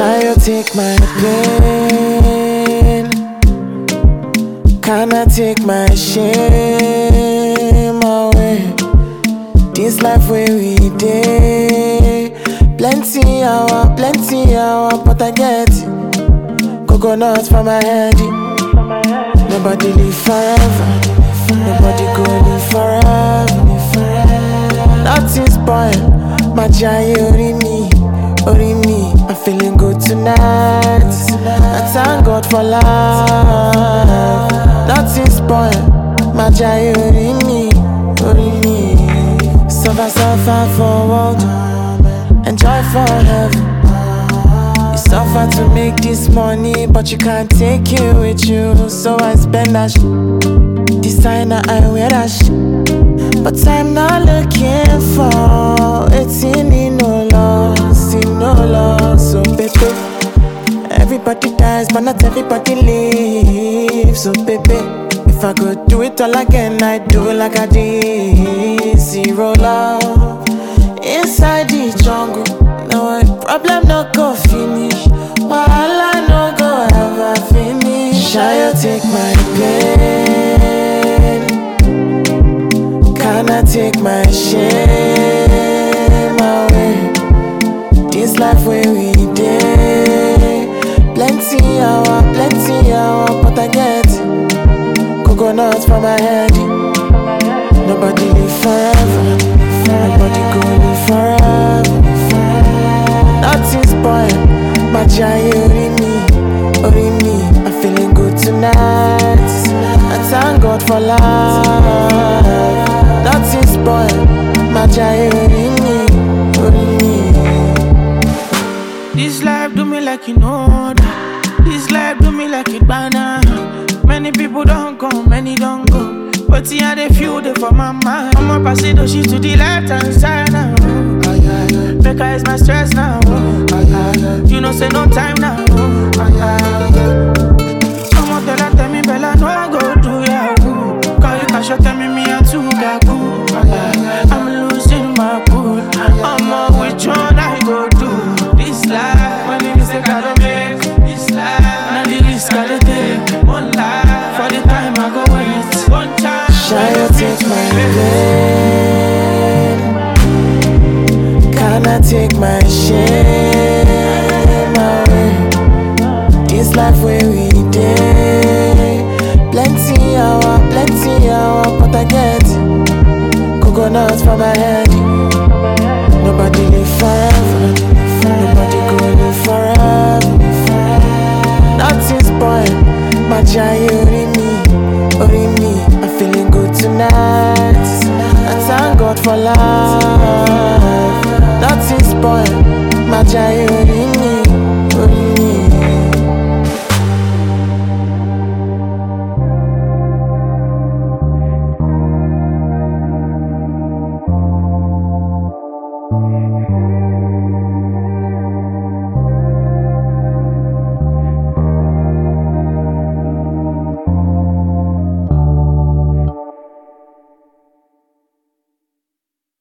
Shall you take my pain? Can I take my shame away? This life where we day, plenty hour, but I get it. Coconuts for my head. Nobody live forever, nobody go live forever. Nothing spoil, my giant ori me. I'm feeling good tonight. I thank God for life. Nothing spoil, my giant ori me. Suffer for world, enjoy for heaven. You suffer to make this money, but you can't take it with you. So I spend that designer, I wear that but I'm not looking for it's in no loss, So baby, everybody dies, but not everybody lives. So baby, if I could do it all again, I'd do it like I did. Zero love inside the jungle. No problem, no go finish. Wahala no go ever finish. Shall you take my pain? Can I take my shame away? This life where we day, plenty hour, but I get it. Coconuts for my head. Nobody live forever, nobody go live forever. Nothing spoil, my giant ori me. I'm feeling good tonight. I thank God for life. Nothing spoil, my giant ori me. This life do me like you know that. This life do me like it banana. Many people don't come, many don't go. But yeah, they feel they for my mind. I'ma pass it, she to the left hand side now. Make her is my stress now. You know, say no time now. I'ma tell me, Bella, no, I go do ya. Call you cash, tell me, I'm too gaku. I'm losing my cool. I'ma which one I go do. This life, when it is a gotta make. This life, now the risk gotta take. One life, for the time I go wait. One time. Shall you take my pain? Can I take my shame away? This life where we day, plenty hour, but I get it. Coconuts for my head. Nobody live forever, nobody go live forever. Nothing spoil, my giant ori me. I'm feeling good tonight. I thank God for life. Nothing spoil, my giant ori me.